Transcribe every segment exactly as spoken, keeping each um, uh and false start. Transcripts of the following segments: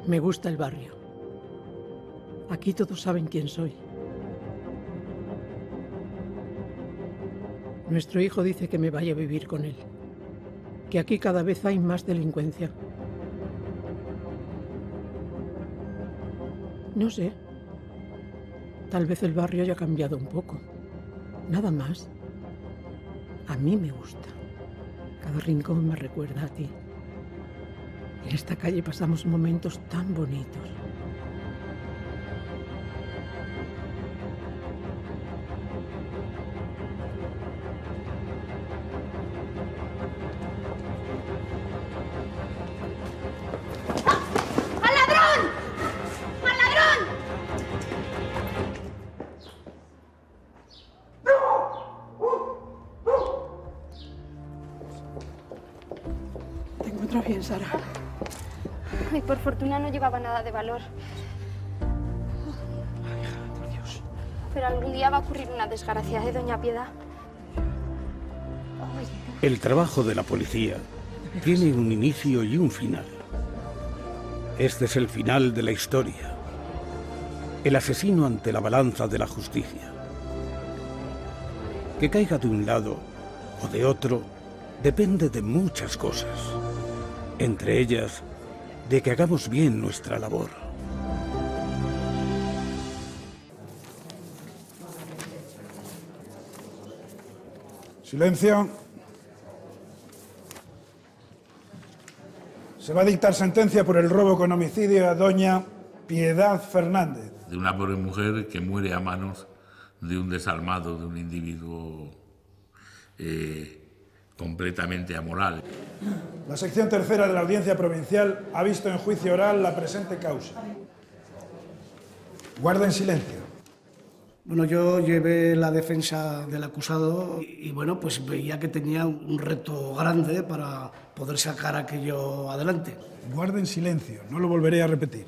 Me gusta el barrio. Aquí todos saben quién soy. Nuestro hijo dice que me vaya a vivir con él, que aquí cada vez hay más delincuencia. No sé, tal vez el barrio haya cambiado un poco, nada más. A mí me gusta, cada rincón me recuerda a ti. En esta calle pasamos momentos tan bonitos. ¿Te encuentras bien, Sara? Ay, por fortuna no llevaba nada de valor. Ay, hija, por Dios. Pero algún día va a ocurrir una desgracia, ¿eh, doña Piedad? El trabajo de la policía tiene un inicio y un final. Este es el final de la historia. El asesino ante la balanza de la justicia. Que caiga de un lado o de otro depende de muchas cosas. Entre ellas, de que hagamos bien nuestra labor. Silencio. Se va a dictar sentencia por el robo con homicidio a doña Piedad Fernández. De una pobre mujer que muere a manos de un desalmado, de un individuo eh, completamente amoral. La sección tercera de la Audiencia Provincial ha visto en juicio oral la presente causa. Guarden silencio. Bueno, yo llevé la defensa del acusado y, y, bueno, pues veía que tenía un reto grande para poder sacar aquello adelante. Guarden silencio, no lo volveré a repetir.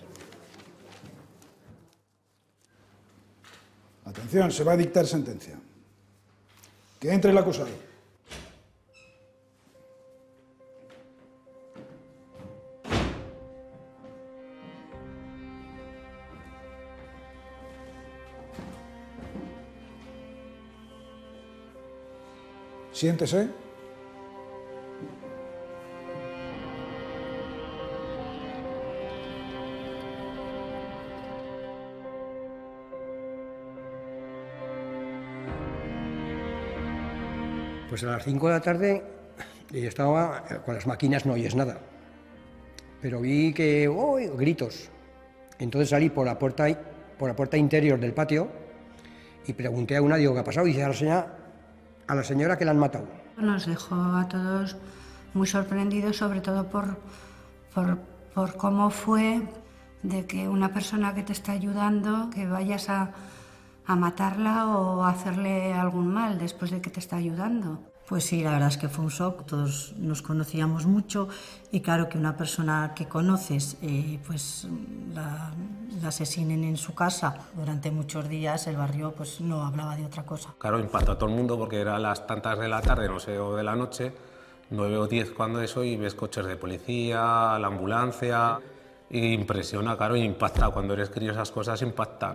Atención, se va a dictar sentencia. Que entre el acusado. Siéntese. Pues a las cinco de la tarde estaba con las máquinas, no oyes nada, pero vi que oh, gritos. Entonces salí por la puerta por la puerta interior del patio y pregunté a una, digo, ¿qué ha pasado? Y dice a la señora, a la señora que la han matado. Nos dejó a todos muy sorprendidos, sobre todo por, por, por cómo fue de que una persona que te está ayudando, que vayas a, a matarla o a hacerle algún mal después de que te está ayudando. Pues sí, la verdad es que fue un shock, todos nos conocíamos mucho y claro que una persona que conoces eh, pues la, la asesinen en su casa durante muchos días, el barrio pues no hablaba de otra cosa. Claro, impactó a todo el mundo porque eran las tantas de la tarde, no sé, o de la noche, nueve o diez cuando eso, y ves coches de policía, la ambulancia, y impresiona, claro, y impacta, cuando eres crío esas cosas impactan.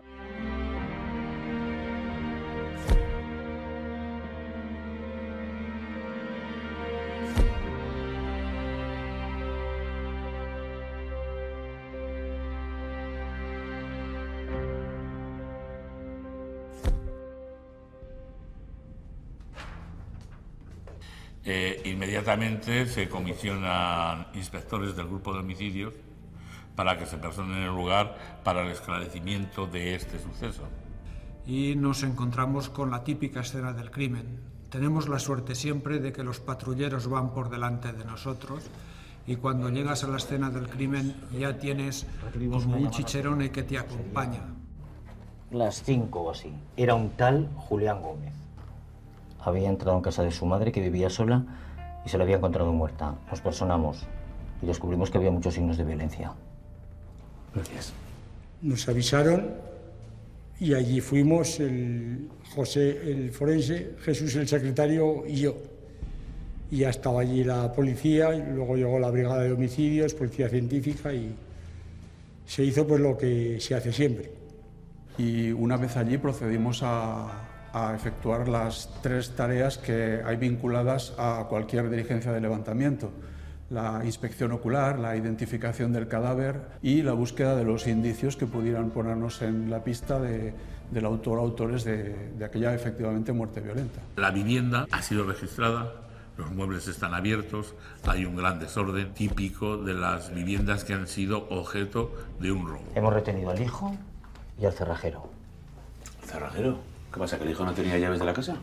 Eh, inmediatamente se comisionan inspectores del grupo de homicidios para que se personen en el lugar para el esclarecimiento de este suceso. Y nos encontramos con la típica escena del crimen. Tenemos la suerte siempre de que los patrulleros van por delante de nosotros y cuando llegas a la escena del crimen ya tienes pues, un chicherone que te acompaña. Las cinco o así. Era un tal Julián Gómez. Había entrado en casa de su madre, que vivía sola, y se la había encontrado muerta. Nos personamos y descubrimos que había muchos signos de violencia. Gracias. Nos avisaron y allí fuimos el José, el forense, Jesús, el secretario, y yo. Y ya estaba allí la policía, y luego llegó la brigada de homicidios, policía científica, y, se hizo pues lo que se hace siempre. Y una vez allí procedimos a, a efectuar las tres tareas que hay vinculadas a cualquier diligencia de levantamiento: la inspección ocular, la identificación del cadáver y la búsqueda de los indicios que pudieran ponernos en la pista de, del autor o autores de, de aquella efectivamente muerte violenta. La vivienda ha sido registrada, los muebles están abiertos, hay un gran desorden típico de las viviendas que han sido objeto de un robo. Hemos retenido al hijo y al cerrajero. ¿El cerrajero? ¿Qué pasa, que el hijo no tenía llaves de la casa?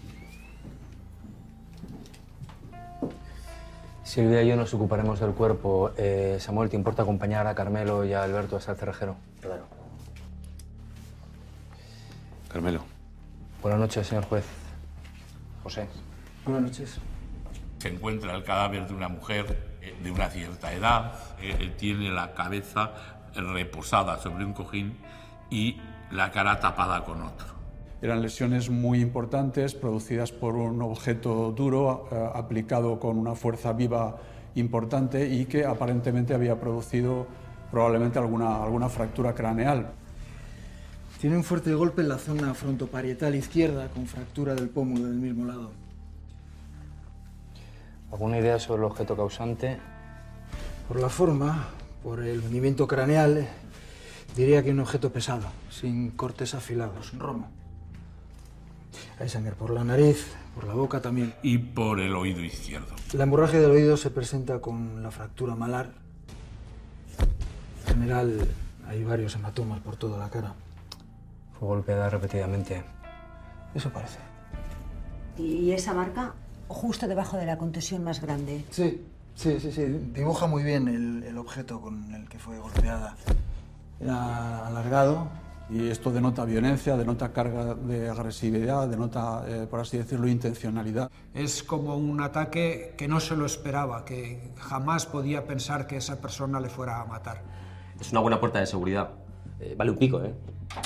Silvia y yo nos ocuparemos del cuerpo. Eh, Samuel, ¿te importa acompañar a Carmelo y a Alberto hasta el cerrajero? Claro. Carmelo. Buenas noches, señor juez. José. Buenas noches. Se encuentra el cadáver de una mujer eh, de una cierta edad, eh, tiene la cabeza reposada sobre un cojín y la cara tapada con otro. Eran lesiones muy importantes, producidas por un objeto duro, eh, aplicado con una fuerza viva importante y que aparentemente había producido probablemente alguna, alguna fractura craneal. Tiene un fuerte golpe en la zona frontoparietal izquierda, con fractura del pómulo del mismo lado. ¿Alguna idea sobre el objeto causante? Por la forma, por el hundimiento craneal, diría que un objeto pesado, sin cortes afilados, romo. Hay sangre por la nariz, por la boca también. Y por el oído izquierdo. La hemorragia del oído se presenta con la fractura malar. En general, hay varios hematomas por toda la cara. Fue golpeada repetidamente. Eso parece. ¿Y esa marca? Justo debajo de la contusión más grande. Sí, sí, sí, sí. Dibuja muy bien el, el objeto con el que fue golpeada. Era alargado. Y esto denota violencia, denota carga de agresividad, denota, eh, por así decirlo, intencionalidad. Es como un ataque que no se lo esperaba, que jamás podía pensar que esa persona le fuera a matar. Es una buena puerta de seguridad. Eh, vale un pico, ¿eh?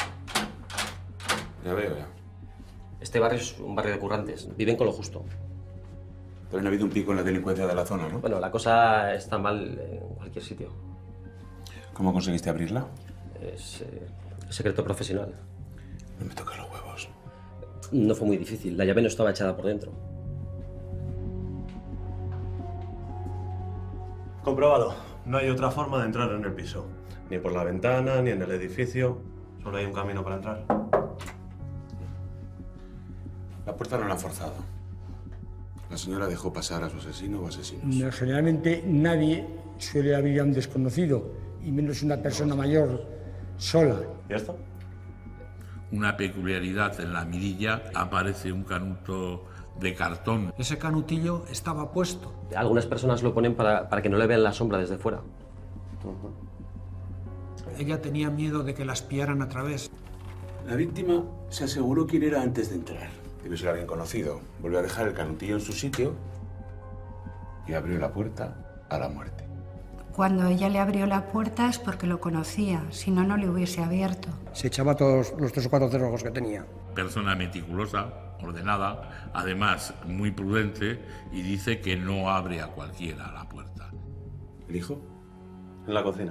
Ya veo, ya. Este barrio es un barrio de currantes. Viven con lo justo. También ha habido un pico en la delincuencia de la zona, ¿no? Bueno, la cosa está mal en cualquier sitio. ¿Cómo conseguiste abrirla? Es eh, secreto profesional. No me toques los huevos. No fue muy difícil. La llave no estaba echada por dentro. Comprobado. No hay otra forma de entrar en el piso. Ni por la ventana, ni en el edificio. Solo hay un camino para entrar. La puerta no la han forzado. La señora dejó pasar a su asesino o asesinos. No, generalmente nadie suele abrir a un desconocido, y menos una persona mayor sola. ¿Y esto? Una peculiaridad: en la mirilla aparece un canuto de cartón. Ese canutillo estaba puesto. Algunas personas lo ponen para, para que no le vean la sombra desde fuera. Uh-huh. Ella tenía miedo de que la espiaran a través. La víctima se aseguró quién era antes de entrar. Debe ser alguien conocido. Volvió a dejar el canutillo en su sitio y abrió la puerta a la muerte. Cuando ella le abrió la puerta es porque lo conocía, si no, no le hubiese abierto. Se echaba todos los tres o cuatro cerrojos que tenía. Persona meticulosa, ordenada, además muy prudente, y dice que no abre a cualquiera la puerta. ¿El hijo? En la cocina.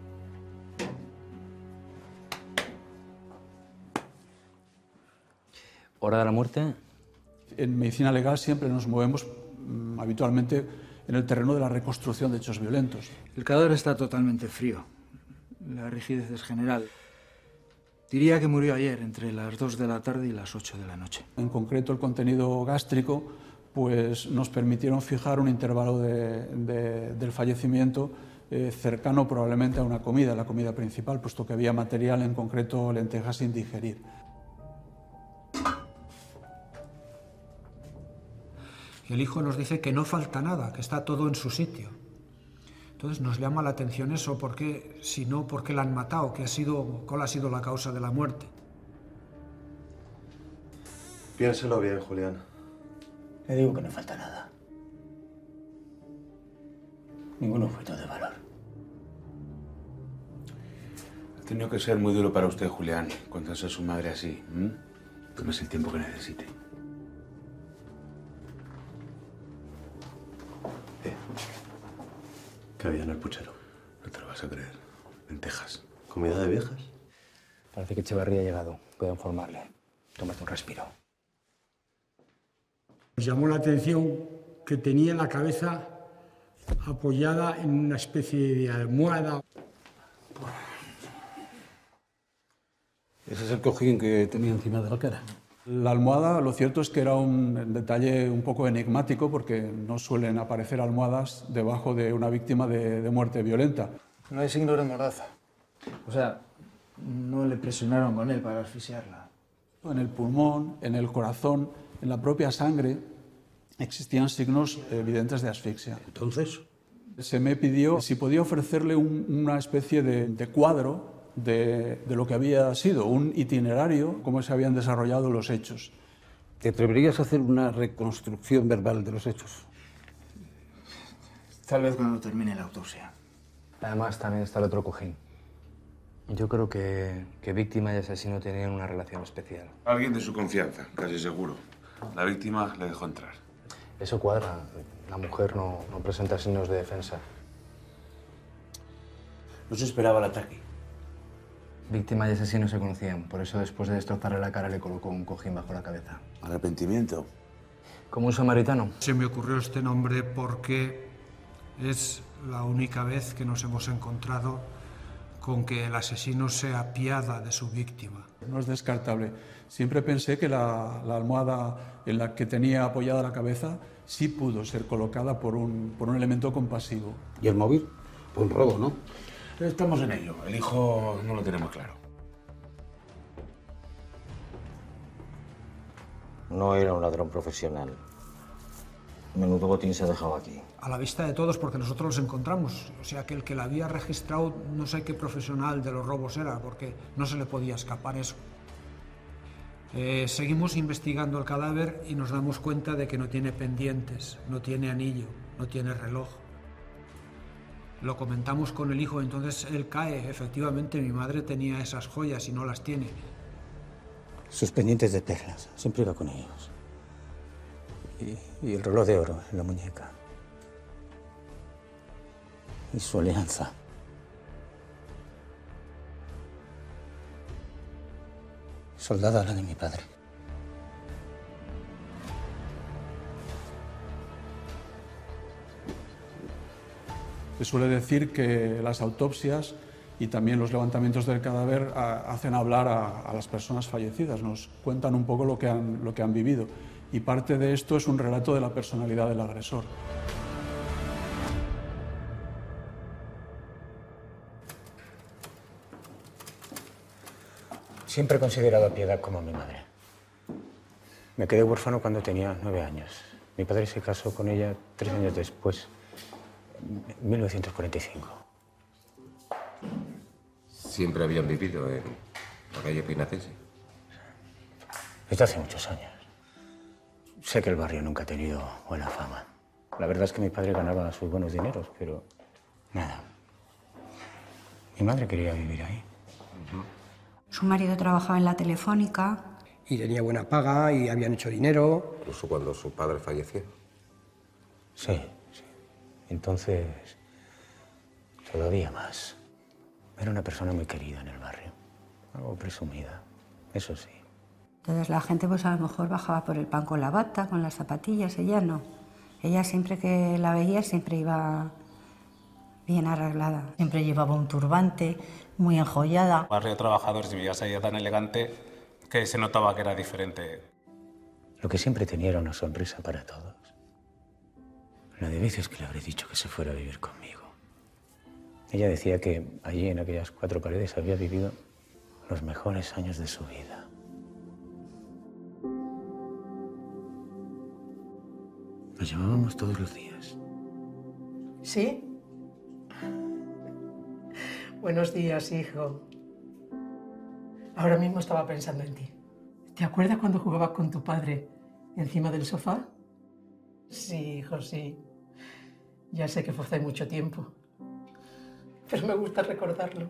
¿Hora de la muerte? En medicina legal siempre nos movemos mmm, habitualmente en el terreno de la reconstrucción de hechos violentos. El cadáver está totalmente frío. La rigidez es general. Diría que murió ayer, entre las dos de la tarde y las ocho de la noche. En concreto, el contenido gástrico pues, nos permitieron fijar un intervalo de, de, del fallecimiento eh, cercano probablemente a una comida, la comida principal, puesto que había material, en concreto lentejas, sin digerir. El hijo nos dice que no falta nada, que está todo en su sitio. Entonces nos llama la atención eso, porque si no, ¿por qué la han matado? ¿Qué ha sido, ¿Cuál ha sido la causa de la muerte? Piénselo bien, Julián. Le digo que no falta nada. Ningún objeto de valor. Ha tenido que ser muy duro para usted, Julián, contarse a su madre así. ¿Mm? Tómese el tiempo que necesite. ¿Qué había en el puchero? No te lo vas a creer. Lentejas. ¿Comida de viejas? Parece que Echevarría ha llegado. Puedo informarle. Tómate un respiro. Nos llamó la atención que tenía la cabeza apoyada en una especie de almohada. Ese es el cojín que tenía encima de la cara. La almohada, lo cierto es que era un detalle un poco enigmático porque no suelen aparecer almohadas debajo de una víctima de, de muerte violenta. No hay signo de mordaza. O sea, no le presionaron con él para asfixiarla. En el pulmón, en el corazón, en la propia sangre, existían signos evidentes de asfixia. Entonces, se me pidió si podía ofrecerle un, una especie de, de cuadro de, de lo que había sido, un itinerario, cómo se habían desarrollado los hechos. ¿Te atreverías a hacer una reconstrucción verbal de los hechos? Tal vez cuando termine la autopsia. Además, también está el otro cojín. Yo creo que, que víctima y asesino tenían una relación especial. Alguien de su confianza, casi seguro. La víctima le dejó entrar. Eso cuadra. La mujer no, no presenta signos de defensa. No se esperaba el ataque. Víctima y asesino se conocían. Por eso, después de destrozarle la cara, le colocó un cojín bajo la cabeza. ¿Arrepentimiento? ¿Como un samaritano? Se me ocurrió este nombre porque es la única vez que nos hemos encontrado con que el asesino se apiada de su víctima. No es descartable. Siempre pensé que la, la almohada en la que tenía apoyada la cabeza sí pudo ser colocada por un, por un elemento compasivo. ¿Y el móvil? Fue un robo, ¿no? Estamos en ello. El hijo no lo tenemos claro. No era un ladrón profesional. Menudo botín se ha dejado aquí. A la vista de todos, porque nosotros los encontramos. O sea, que el que la había registrado, no sé qué profesional de los robos era, porque no se le podía escapar eso. Eh, seguimos investigando el cadáver y nos damos cuenta de que no tiene pendientes, no tiene anillo, no tiene reloj. Lo comentamos con el hijo, entonces él cae. Efectivamente, mi madre tenía esas joyas y no las tiene. Sus pendientes de perlas, siempre iba con ellos. Y, y el reloj de oro en la muñeca. Y su alianza. Soldada la de mi padre. Se suele decir que las autopsias y también los levantamientos del cadáver a, hacen hablar a, a las personas fallecidas, nos cuentan un poco lo que, han, lo que han vivido. Y parte de esto es un relato de la personalidad del agresor. Siempre he considerado a Piedad como mi madre. Me quedé huérfano cuando tenía nueve años. Mi padre se casó con ella tres años después, en mil novecientos cuarenta y cinco. ¿Siempre habían vivido en la calle Pinacense? Desde hace muchos años. Sé que el barrio nunca ha tenido buena fama. La verdad es que mi padre ganaba sus buenos dineros, pero nada. Mi madre quería vivir ahí. Uh-huh. Su marido trabajaba en la Telefónica. Y tenía buena paga y habían hecho dinero. Incluso cuando su padre falleció. Sí, sí. Entonces, todavía más. Era una persona muy querida en el barrio. Algo presumida, eso sí. Entonces la gente pues a lo mejor bajaba por el pan con la bata, con las zapatillas, ella no. Ella siempre que la veía siempre iba bien arreglada. Siempre llevaba un turbante, muy enjollada. El barrio de trabajadores vivía ella tan elegante que se notaba que era diferente. Lo que siempre tenía era una sonrisa para todos. La de veces que le habré dicho que se fuera a vivir conmigo. Ella decía que allí en aquellas cuatro paredes había vivido los mejores años de su vida. Nos llamábamos todos los días. ¿Sí? Buenos días, hijo. Ahora mismo estaba pensando en ti. ¿Te acuerdas cuando jugabas con tu padre encima del sofá? Sí, hijo, sí. Ya sé que fue hace mucho tiempo, pero me gusta recordarlo.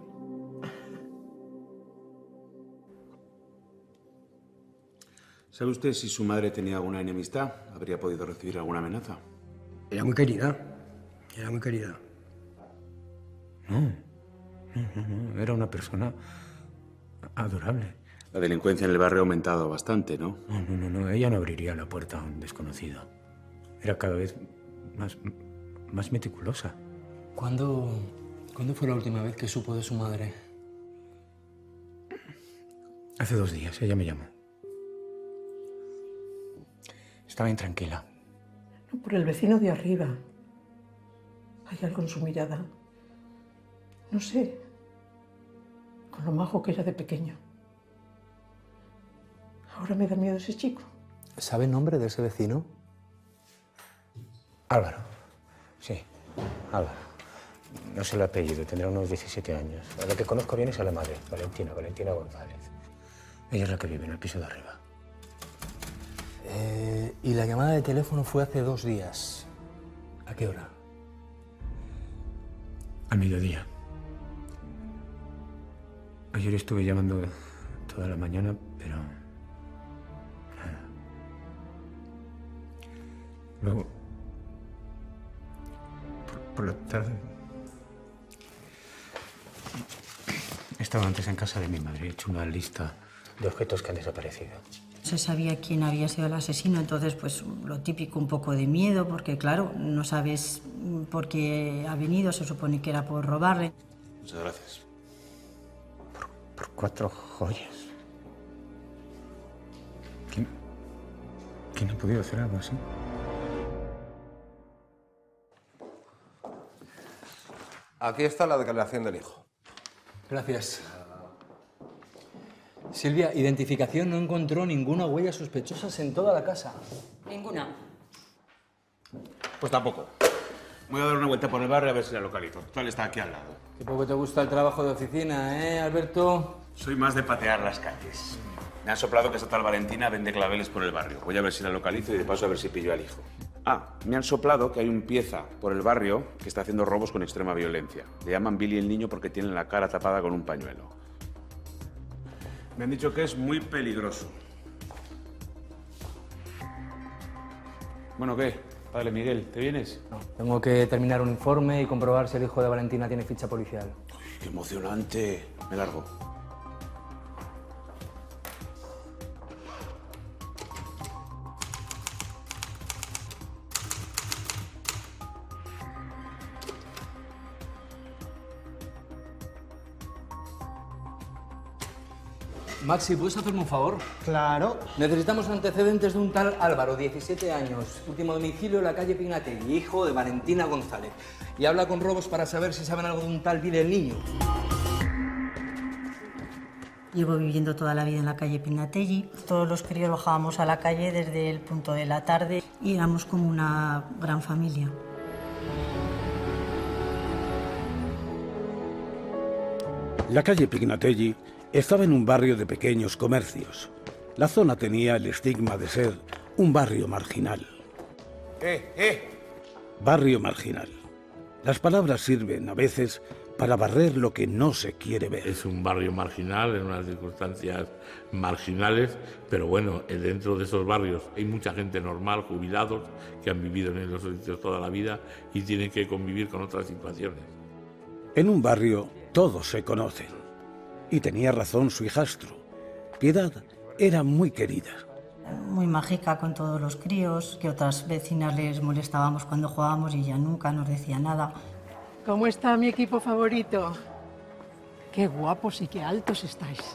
¿Sabe usted si su madre tenía alguna enemistad? ¿Habría podido recibir alguna amenaza? Era muy querida. Era muy querida. No, No, no, no, era una persona adorable. La delincuencia en el barrio ha aumentado bastante, ¿no? No, no, no, no, ella no abriría la puerta a un desconocido. Era cada vez más, más meticulosa. ¿Cuándo, ¿Cuándo fue la última vez que supo de su madre? Hace dos días, ella me llamó. Estaba intranquila. No, por el vecino de arriba. Hay algo en su mirada. No sé, con lo majo que era de pequeño. Ahora me da miedo ese chico. ¿Sabe el nombre de ese vecino? Álvaro. Sí, Álvaro. No sé el apellido, tendrá unos diecisiete años. A la que conozco bien es a la madre, Valentina, Valentina González. Ella es la que vive en el piso de arriba. Eh, y la llamada de teléfono fue hace dos días. ¿A qué hora? Al mediodía. Ayer estuve llamando toda la mañana, pero... nada. Luego... Por, por la tarde... Estaba antes en casa de mi madre, he hecho una lista de objetos que han desaparecido. Se sabía quién había sido el asesino, entonces pues lo típico, un poco de miedo, porque claro, no sabes por qué ha venido, se supone que era por robarle. Muchas gracias. Por, por cuatro joyas. ¿Quién, ¿Quién ha podido hacer algo así? Aquí está la declaración del hijo. Gracias. Silvia, identificación, no encontró ninguna huella sospechosa en toda la casa. Ninguna. Pues tampoco. Voy a dar una vuelta por el barrio a ver si la localizo. Total, está aquí al lado. Qué poco te gusta el trabajo de oficina, ¿eh, Alberto? Soy más de patear las calles. Me han soplado que esa tal Valentina vende claveles por el barrio. Voy a ver si la localizo y de paso a ver si pillo al hijo. Ah, me han soplado que hay un pieza por el barrio que está haciendo robos con extrema violencia. Le llaman Billy el niño porque tiene la cara tapada con un pañuelo. Me han dicho que es muy peligroso. Bueno, ¿qué? Padre Miguel, ¿te vienes? No, tengo que terminar un informe y comprobar si el hijo de Valentina tiene ficha policial. Uy, ¡qué emocionante! Me largo. Maxi, ¿puedes hacerme un favor? Claro. Necesitamos antecedentes de un tal Álvaro, diecisiete años, último domicilio en la calle Pignatelli, hijo de Valentina González. Y habla con Robos para saber si saben algo de un tal Billy el niño. Llevo viviendo toda la vida en la calle Pignatelli. Todos los críos bajábamos a la calle desde el punto de la tarde y éramos como una gran familia. La calle Pignatelli estaba en un barrio de pequeños comercios. La zona tenía el estigma de ser un barrio marginal. ¡Eh, eh! Barrio marginal. Las palabras sirven a veces para barrer lo que no se quiere ver. Es un barrio marginal, en unas circunstancias marginales, pero bueno, dentro de esos barrios hay mucha gente normal, jubilados, que han vivido en esos sitios toda la vida y tienen que convivir con otras situaciones. En un barrio todos se conocen. Y tenía razón su hijastro. Piedad era muy querida. Muy mágica con todos los críos, que otras vecinas les molestábamos cuando jugábamos y ella nunca nos decía nada. ¿Cómo está mi equipo favorito? Qué guapos y qué altos estáis.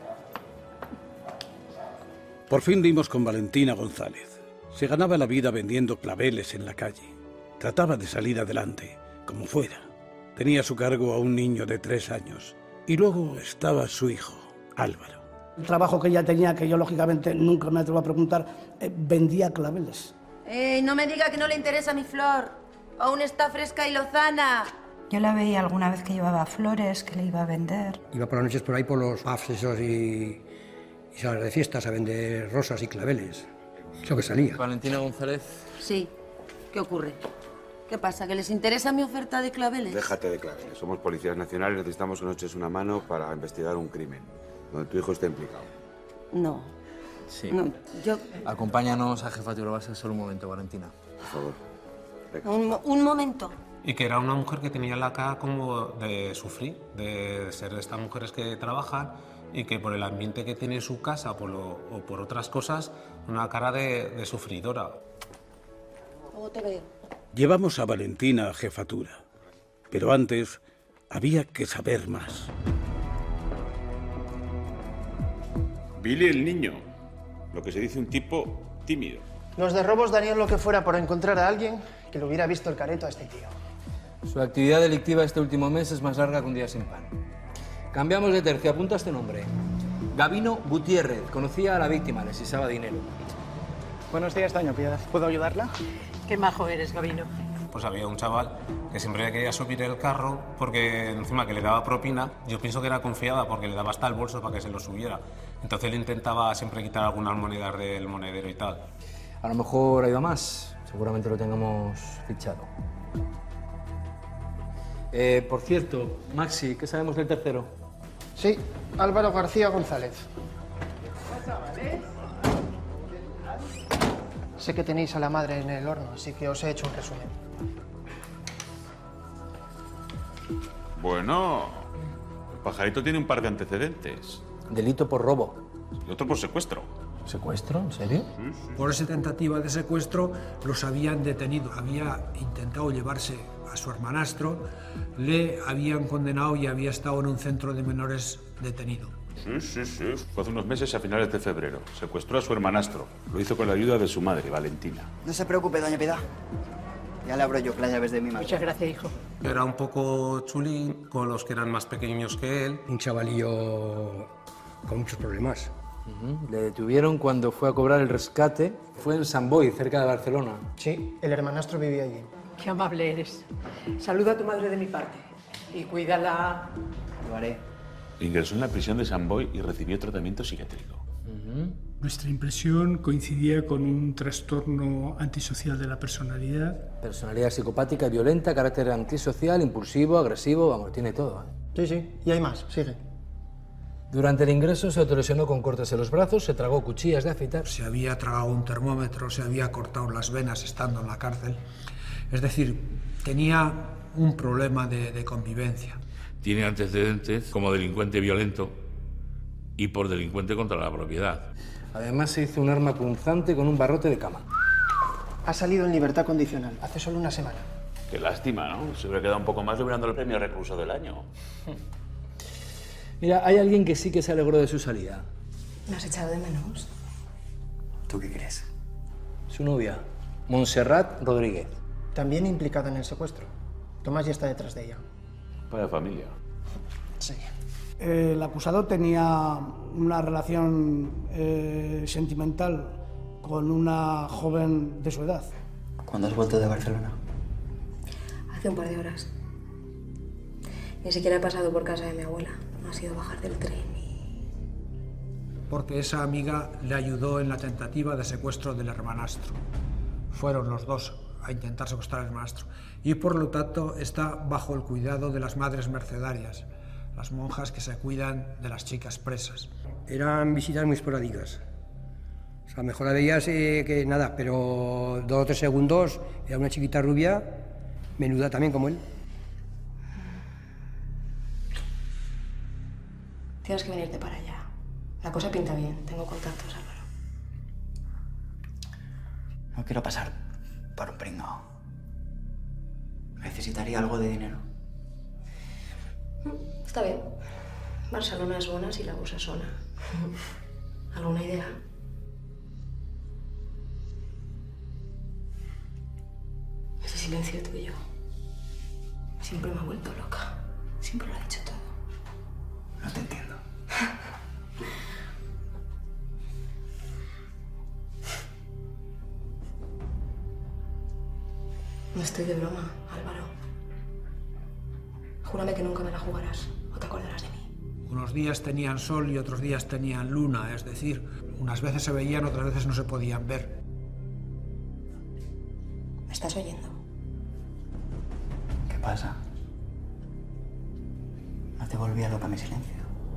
Por fin dimos con Valentina González. Se ganaba la vida vendiendo claveles en la calle. Trataba de salir adelante, como fuera. Tenía a su cargo a un niño de tres años. Y luego estaba su hijo, Álvaro. El trabajo que ella tenía, que yo lógicamente nunca me atrevo a preguntar, eh, vendía claveles. Eh, no me diga que no le interesa mi flor. Aún está fresca y lozana. Yo la veía alguna vez que llevaba flores, que le iba a vender. Iba por las noches por ahí por los pubs esos y, y salas de fiestas a vender rosas y claveles. Es lo que salía. Valentina González. Sí. ¿Qué ocurre? ¿Qué pasa? ¿Que les interesa mi oferta de claveles? Déjate de claveles. Somos policías nacionales, necesitamos que nos eches una mano para investigar un crimen donde tu hijo está implicado. No. Sí. No, yo... Acompáñanos a jefatura base solo un momento, Valentina. Por favor. Venga. Un, mo- un momento. y que era una mujer que tenía la cara como de sufrir, de ser de estas mujeres que trabajan y que por el ambiente que tiene en su casa por lo, o por otras cosas, una cara de, de sufridora. Luego te veo. Llevamos a Valentina a jefatura, pero antes había que saber más. Billy el niño, lo que se dice un tipo tímido. Los de robos darían lo que fuera por encontrar a alguien que le hubiera visto el careto a este tío. Su actividad delictiva este último mes es más larga que un día sin pan. Cambiamos de tercio, apunta este nombre. Gabino Gutiérrez, conocía a la víctima, le sisaba dinero. Buenos días, doña Piedad. ¿Puedo ayudarla? Qué majo eres, Gabino. Pues había un chaval que siempre le quería subir el carro porque encima que le daba propina, yo pienso que era confiada porque le daba hasta el bolso para que se lo subiera. Entonces le intentaba siempre quitar algunas monedas del monedero y tal. A lo mejor ha ido más, seguramente lo tengamos fichado. Eh, por cierto, Maxi, ¿qué sabemos del tercero? Sí, Álvaro García González. Sé que tenéis a la madre en el horno, así que os he hecho un resumen. Bueno, el pajarito tiene un par de antecedentes. Delito por robo. Y otro por secuestro. ¿Secuestro? ¿En serio? Sí, sí. Por esa tentativa de secuestro los habían detenido. Había intentado llevarse a su hermanastro, le habían condenado y había estado en un centro de menores detenido. Sí, sí, sí. Fue hace unos meses, a finales de febrero. Secuestró a su hermanastro. Lo hizo con la ayuda de su madre, Valentina. No se preocupe, doña Piedad. Ya le abro yo las llaves de mi madre. Muchas gracias, hijo. Era un poco chulín con los que eran más pequeños que él. Un chavalillo con muchos problemas. Uh-huh. Le detuvieron cuando fue a cobrar el rescate. Fue en San Boi, cerca de Barcelona. Sí, el hermanastro vivía allí. Qué amable eres. Saluda a tu madre de mi parte y cuídala. Lo haré. Ingresó en la prisión de San Boi y recibió tratamiento psiquiátrico. Uh-huh. Nuestra impresión coincidía con un trastorno antisocial de la personalidad. Personalidad psicopática y violenta, carácter antisocial, impulsivo, agresivo, vamos, tiene todo. ¿eh? Sí, sí. Y hay más. Sigue. Durante el ingreso se autolesionó con cortes en los brazos, se tragó cuchillas de afeitar. Se había tragado un termómetro, se había cortado las venas estando en la cárcel. Es decir, tenía un problema de, de convivencia. Tiene antecedentes como delincuente violento y por delincuente contra la propiedad. Además se hizo un arma punzante con un barrote de cama. Ha salido en libertad condicional, hace solo una semana. Qué lástima, ¿no? Se hubiera quedado un poco más, le hubieran dado el premio recluso del año. Mira, hay alguien que sí que se alegró de su salida. ¿Me has echado de menos? ¿Tú qué crees? Su novia, Montserrat Rodríguez. También implicada en el secuestro. Tomás ya está detrás de ella. Vaya familia. Sí. El acusado tenía una relación eh, sentimental con una joven de su edad. ¿Cuándo has vuelto de Barcelona? Hace un par de horas. Ni siquiera he pasado por casa de mi abuela. Ha sido bajar del tren y... Porque esa amiga le ayudó en la tentativa de secuestro del hermanastro. Fueron los dos a intentar secuestrar al hermanastro. Y por lo tanto está bajo el cuidado de las madres mercedarias, las monjas que se cuidan de las chicas presas. Eran visitas muy esporádicas. O sea, mejor la veías eh, que nada, pero dos o tres segundos, era una chiquita rubia, menuda también como él. Tienes que venirte para allá. La cosa pinta bien. Tengo contactos, Álvaro. No quiero pasar por un pringao. Necesitaría algo de dinero. Está bien. Barcelona es buena si la cosa sona. ¿Alguna idea? Ese silencio tuyo siempre me ha vuelto loca. Siempre lo ha dicho todo. No te entiendo. No estoy de broma, Álvaro. Júrame que nunca me la jugarás o te acordarás de mí. Unos días tenían sol y otros días tenían luna, es decir, unas veces se veían, otras veces no se podían ver. ¿Me estás oyendo? ¿Qué pasa? ¿No te volvía loca mi silencio?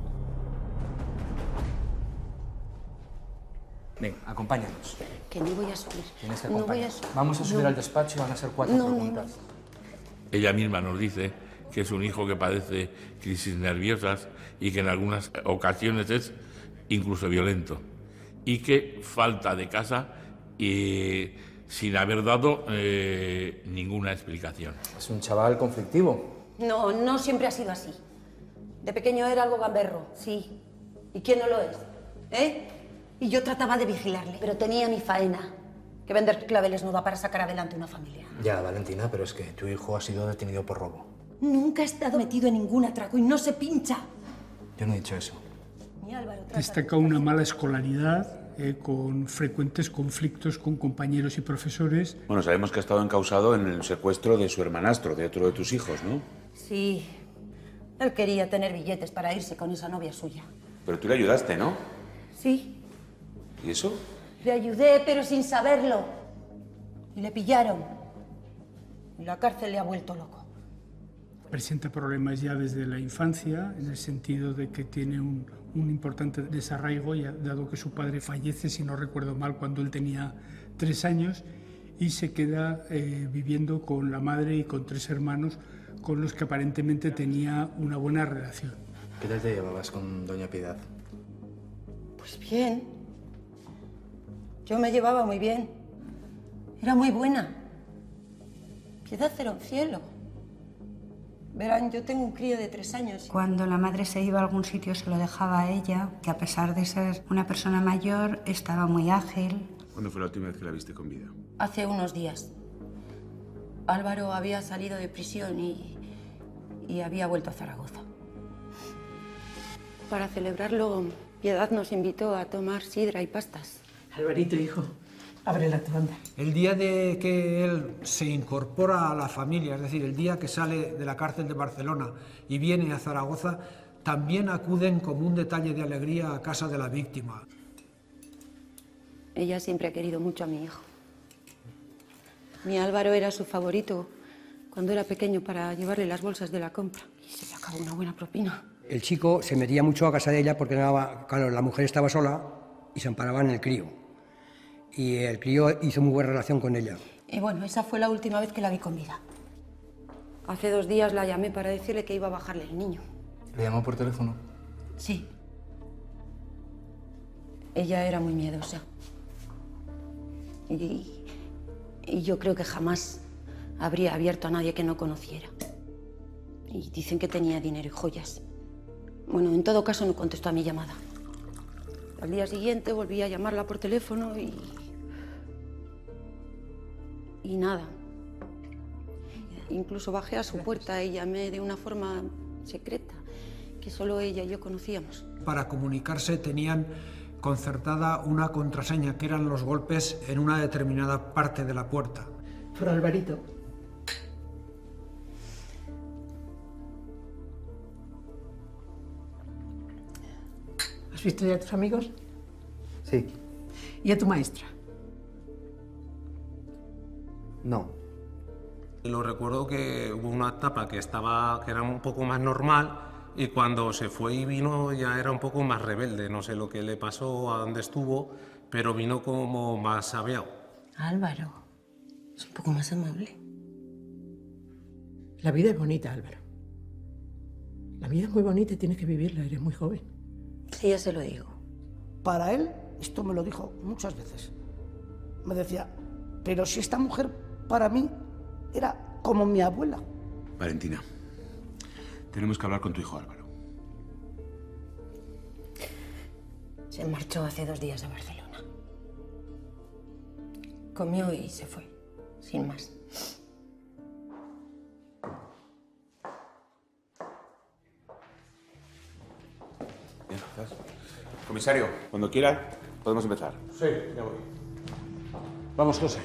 Ven, acompáñanos. Que no voy a subir. Tienes que No voy a acompañarnos. subir. Vamos a subir No. al despacho y van a ser cuatro No, no, preguntas. Ella misma nos dice que es un hijo que padece crisis nerviosas y que en algunas ocasiones es incluso violento, y que falta de casa y sin haber dado eh, ninguna explicación. Es un chaval conflictivo. No, no siempre ha sido así. De pequeño era algo gamberro, sí. ¿Y quién no lo es? ¿Eh? Y yo trataba de vigilarle, pero tenía mi faena. Que vender claveles no da para sacar adelante una familia. Ya, Valentina, pero es que tu hijo ha sido detenido por robo. Nunca ha estado metido en ningún atraco y no se pincha. Yo no he dicho eso. Mi Álvaro trata Destaca una mala escolaridad, eh, con frecuentes conflictos con compañeros y profesores. Bueno, sabemos que ha estado encausado en el secuestro de su hermanastro, de otro de tus hijos, ¿no? Sí. Él quería tener billetes para irse con esa novia suya. Pero tú le ayudaste, ¿no? Sí. ¿Y eso? Le ayudé, pero sin saberlo. Y le pillaron. Y la cárcel le ha vuelto loco. Presenta problemas ya desde la infancia, en el sentido de que tiene un, un importante desarraigo, ya, dado que su padre fallece, si no recuerdo mal, cuando él tenía tres años, y se queda eh, viviendo con la madre y con tres hermanos con los que aparentemente tenía una buena relación. ¿Qué tal te llevabas con doña Piedad? Pues bien. Yo me llevaba muy bien. Era muy buena. Piedad era un cielo. Verán, yo tengo un crío de tres años. Cuando la madre se iba a algún sitio se lo dejaba a ella, que a pesar de ser una persona mayor, estaba muy ágil. ¿Cuándo fue la última vez que la viste con vida? Hace unos días. Álvaro había salido de prisión y, y había vuelto a Zaragoza. Para celebrarlo, Piedad nos invitó a tomar sidra y pastas. Alvarito, hijo, abre la tabanda. El día de que él se incorpora a la familia, es decir, el día que sale de la cárcel de Barcelona y viene a Zaragoza, también acuden como un detalle de alegría a casa de la víctima. Ella siempre ha querido mucho a mi hijo. Mi Álvaro era su favorito cuando era pequeño para llevarle las bolsas de la compra. Y se sacaba una buena propina. El chico se metía mucho a casa de ella porque no, claro, la mujer estaba sola y se amparaba en el crío. Y el crío hizo muy buena relación con ella. Y bueno, esa fue la última vez que la vi con vida. Hace dos días la llamé para decirle que iba a bajarle el niño. ¿Le llamó por teléfono? Sí. Ella era muy miedosa. Y, y yo creo que jamás habría abierto a nadie que no conociera. Y dicen que tenía dinero y joyas. Bueno, en todo caso no contestó a mi llamada. Al día siguiente volví a llamarla por teléfono y... y nada. Incluso bajé a su puerta y llamé de una forma secreta, que solo ella y yo conocíamos. Para comunicarse tenían concertada una contraseña, que eran los golpes en una determinada parte de la puerta. Por Alvarito. ¿Has visto ya a tus amigos? Sí. ¿Y a tu maestra? No. Lo recuerdo que hubo una etapa que estaba, que era un poco más normal, y cuando se fue y vino ya era un poco más rebelde. No sé lo que le pasó, a dónde estuvo, pero vino como más sabiado. Álvaro, es un poco más amable. La vida es bonita, Álvaro. La vida es muy bonita y tienes que vivirla, eres muy joven. Sí, ya se lo digo. Para él, esto me lo dijo muchas veces. Me decía, pero si esta mujer para mí era como mi abuela. Valentina, tenemos que hablar con tu hijo Álvaro. Se marchó hace dos días a Barcelona. Comió y se fue, sin más. Bien, gracias. Comisario, cuando quiera, podemos empezar. Sí, ya voy. Vamos, José.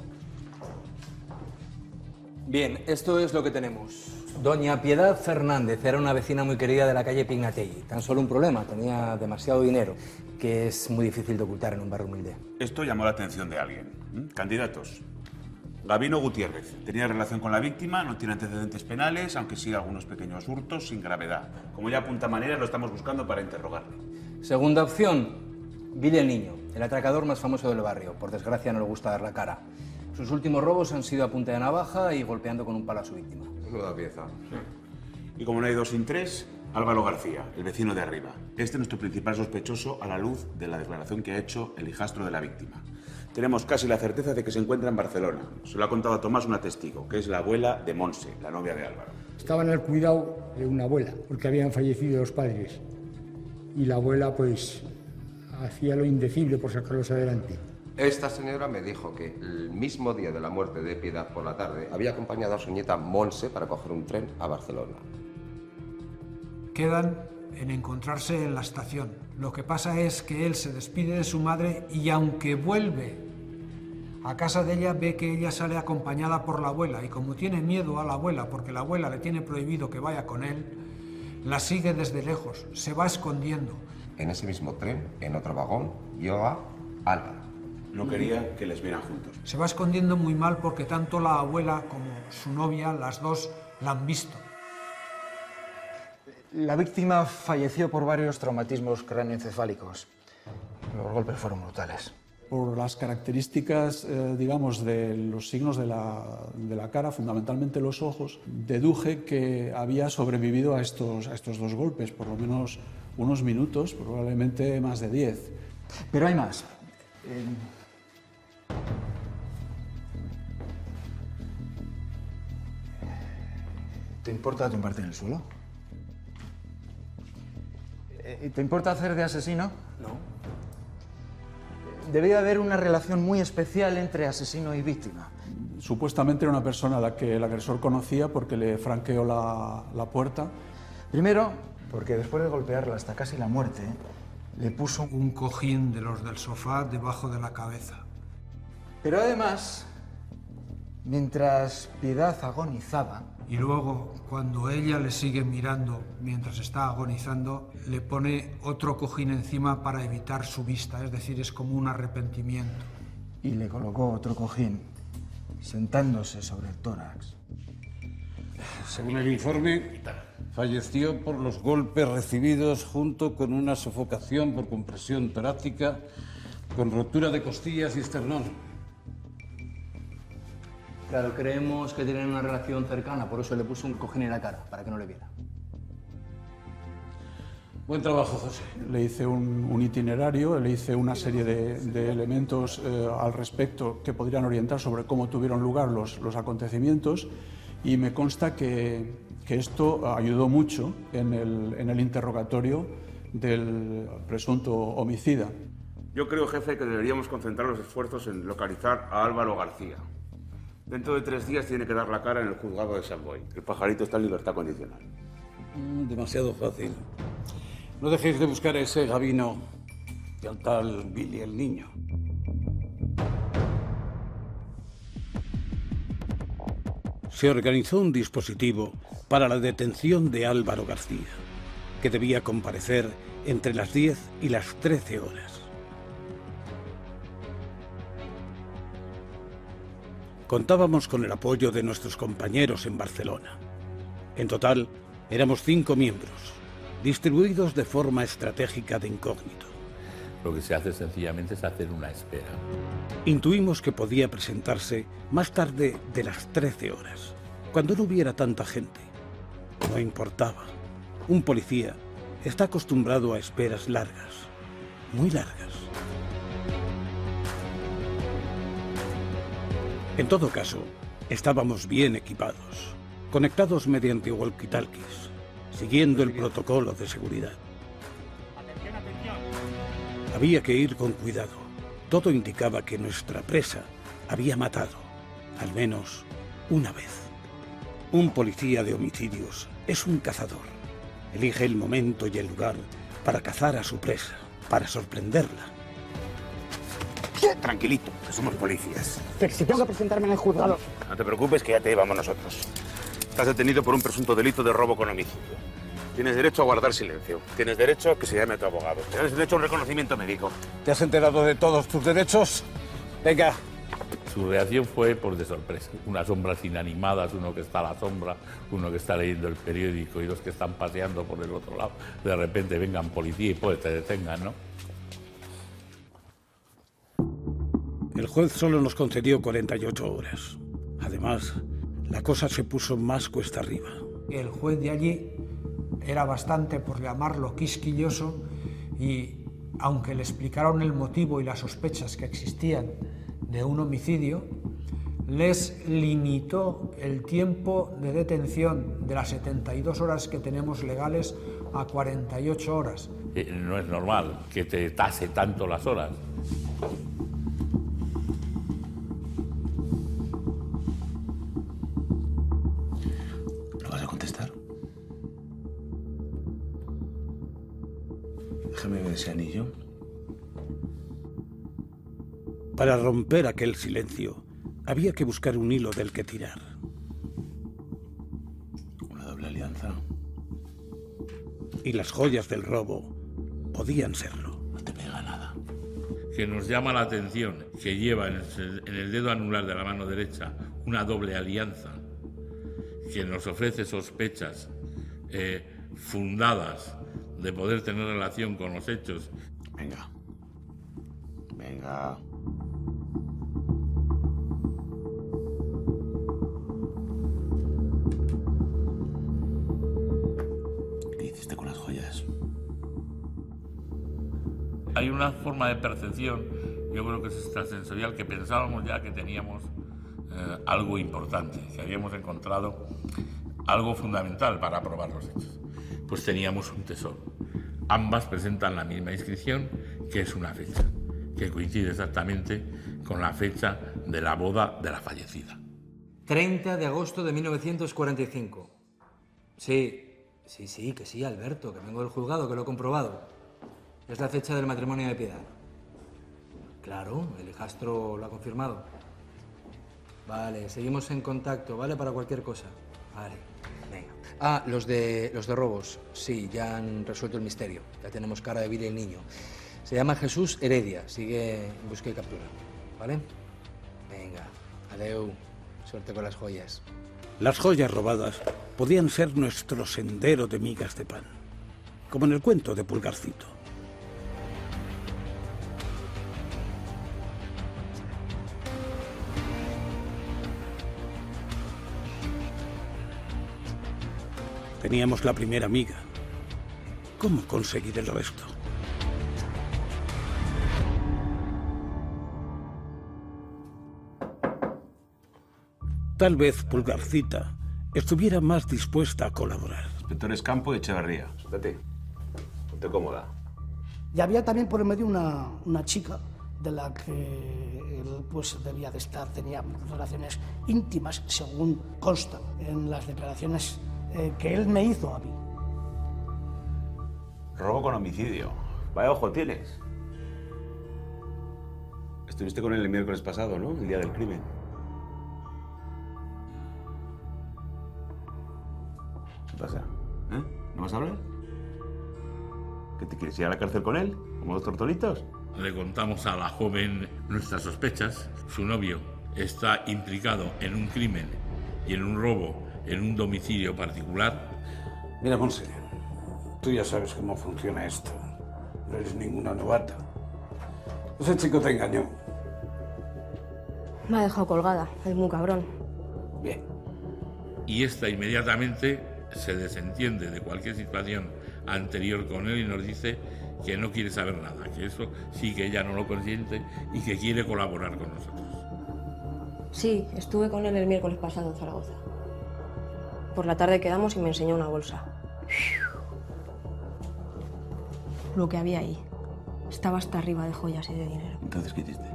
Bien, esto es lo que tenemos. Doña Piedad Fernández era una vecina muy querida de la calle Pignatelli. Tan solo un problema, tenía demasiado dinero, que es muy difícil de ocultar en un barrio humilde. Esto llamó la atención de alguien. ¿Mm? Candidatos. Gabino Gutiérrez. Tenía relación con la víctima, no tiene antecedentes penales, aunque sí algunos pequeños hurtos sin gravedad. Como ya apunta Maneras, lo estamos buscando para interrogarle. Segunda opción, Billy el Niño, el atracador más famoso del barrio. Por desgracia no le gusta dar la cara. Sus últimos robos han sido a punta de navaja y golpeando con un palo a su víctima. Menuda pieza. Y como no hay dos sin tres, Álvaro García, el vecino de arriba. Este es nuestro principal sospechoso a la luz de la declaración que ha hecho el hijastro de la víctima. Tenemos casi la certeza de que se encuentra en Barcelona. Se lo ha contado a Tomás una testigo, que es la abuela de Monse, la novia de Álvaro. Estaban al cuidado de una abuela, porque habían fallecido los padres. Y la abuela, pues, hacía lo indecible por sacarlos adelante. Esta señora me dijo que el mismo día de la muerte de Piedad por la tarde había acompañado a su nieta Monse para coger un tren a Barcelona. Quedan en encontrarse en la estación. Lo que pasa es que él se despide de su madre y aunque vuelve a casa de ella, ve que ella sale acompañada por la abuela y como tiene miedo a la abuela porque la abuela le tiene prohibido que vaya con él, la sigue desde lejos, se va escondiendo. En ese mismo tren, en otro vagón, vio a Álvaro. No quería que les vieran juntos. Se va escondiendo muy mal porque tanto la abuela como su novia, las dos, la han visto. La víctima falleció por varios traumatismos cráneoencefálicos. Los golpes fueron brutales. Por las características, eh, digamos, de los signos de la, de la cara, fundamentalmente los ojos, deduje que había sobrevivido a estos, a estos dos golpes, por lo menos unos minutos, probablemente más de diez. Pero hay más. Eh... ¿Te importa tumbarte en el suelo? ¿Te importa hacer de asesino? No. Debía haber una relación muy especial entre asesino y víctima. Supuestamente era una persona a la que el agresor conocía porque le franqueó la, la puerta. Primero, porque después de golpearla hasta casi la muerte, le puso un cojín de los del sofá debajo de la cabeza. Pero además, mientras Piedad agonizaba... Y luego, cuando ella le sigue mirando mientras está agonizando, le pone otro cojín encima para evitar su vista, es decir, es como un arrepentimiento. Y le colocó otro cojín, sentándose sobre el tórax. Según el informe, falleció por los golpes recibidos junto con una sofocación por compresión torácica con rotura de costillas y esternón. Claro, creemos que tienen una relación cercana, por eso le puso un cojín en la cara, para que no le viera. Buen trabajo, José. Le hice un, un itinerario, le hice una serie de, de elementos eh, al respecto que podrían orientar sobre cómo tuvieron lugar los, los acontecimientos y me consta que, que esto ayudó mucho en el, en el interrogatorio del presunto homicida. Yo creo, jefe, que deberíamos concentrar los esfuerzos en localizar a Álvaro García. Dentro de tres días tiene que dar la cara en el juzgado de San Boi. El pajarito está en libertad condicional. Mm, demasiado fácil. No dejéis de buscar a ese Gabino y al tal Billy el niño. Se organizó un dispositivo para la detención de Álvaro García, que debía comparecer entre las diez y las trece horas. Contábamos con el apoyo de nuestros compañeros en Barcelona. En total, éramos cinco miembros, distribuidos de forma estratégica de incógnito. Lo que se hace sencillamente es hacer una espera. Intuimos que podía presentarse más tarde de las trece horas, cuando no hubiera tanta gente. No importaba. Un policía está acostumbrado a esperas largas, muy largas. En todo caso, estábamos bien equipados, conectados mediante walkie-talkies, siguiendo el protocolo de seguridad. Atención, atención. Había que ir con cuidado. Todo indicaba que nuestra presa había matado, al menos una vez. Un policía de homicidios es un cazador. Elige el momento y el lugar para cazar a su presa, para sorprenderla. Tranquilito, que somos policías. Pero si tengo que presentarme en el juzgado. No te preocupes, que ya te llevamos nosotros. Estás detenido por un presunto delito de robo con homicidio. Tienes derecho a guardar silencio. Tienes derecho a que se llame a tu abogado. Tienes derecho a un reconocimiento médico. ¿Te has enterado de todos tus derechos? Venga. Su reacción fue por de sorpresa. Unas sombras inanimadas, uno que está a la sombra, uno que está leyendo el periódico y dos que están paseando por el otro lado. De repente vengan policía y pues te detengan, ¿no? El juez solo nos concedió cuarenta y ocho horas. Además, la cosa se puso más cuesta arriba. El juez de allí era bastante, por llamarlo, quisquilloso y, aunque le explicaron el motivo y las sospechas que existían de un homicidio, les limitó el tiempo de detención de las setenta y dos horas que tenemos legales a cuarenta y ocho horas. Eh, no es normal que te tase tanto las horas. ¿No vas a contestar? Déjame ver ese anillo. Para romper aquel silencio, había que buscar un hilo del que tirar. Una doble alianza. Y las joyas del robo podían serlo. No te pega nada. Que nos llama la atención que lleva en el, en el dedo anular de la mano derecha una doble alianza que nos ofrece sospechas eh, fundadas de poder tener relación con los hechos. Venga. Venga. ¿Qué hiciste con las joyas? Hay una forma de percepción, yo creo que es extrasensorial, que pensábamos ya que teníamos eh, algo importante, que habíamos encontrado algo fundamental para probar los hechos. Pues teníamos un tesoro. Ambas presentan la misma inscripción, que es una fecha, que coincide exactamente con la fecha de la boda de la fallecida. treinta de agosto de mil novecientos cuarenta y cinco. Sí, sí, sí, que sí, Alberto, que vengo del juzgado, que lo he comprobado. Es la fecha del matrimonio de Piedad. Claro, el hijastro lo ha confirmado. Vale, seguimos en contacto, ¿vale? Para cualquier cosa. Vale, venga. Ah, los de, los de robos. Sí, ya han resuelto el misterio. Ya tenemos cara de vida y niño. Se llama Jesús Heredia. Sigue en busca y captura. ¿Vale? Venga, adeu. Suerte con las joyas. Las joyas robadas podían ser nuestro sendero de migas de pan, como en el cuento de Pulgarcito. Teníamos la primera miga. ¿Cómo conseguir el resto? Tal vez Pulgarcita estuviera más dispuesta a colaborar. Inspectores Campo y Echeverría. Siéntate. Ponte cómoda. Y había también por el medio una, una chica de la que él pues debía de estar, tenía relaciones íntimas, según consta en las declaraciones eh, que él me hizo a mí. Robo con homicidio. Vaya ojo tienes. Estuviste con él el miércoles pasado, ¿no? El día del crimen. ¿Qué pasa? ¿Eh? ¿No vas a hablar? ¿Qué te quieres ir a la cárcel con él? ¿Como los tortolitos? Le contamos a la joven nuestras sospechas. Su novio está implicado en un crimen y en un robo en un domicilio particular. Mira, Monse, tú ya sabes cómo funciona esto. No eres ninguna novata. Ese chico te engañó. Me ha dejado colgada, es muy cabrón. Bien. Y esta inmediatamente se desentiende de cualquier situación anterior con él y nos dice que no quiere saber nada, que eso sí que ella no lo consiente y que quiere colaborar con nosotros. Sí, estuve con él el miércoles pasado en Zaragoza. Por la tarde quedamos y me enseñó una bolsa. Lo que había ahí. Estaba hasta arriba de joyas y de dinero. Entonces, ¿qué hiciste?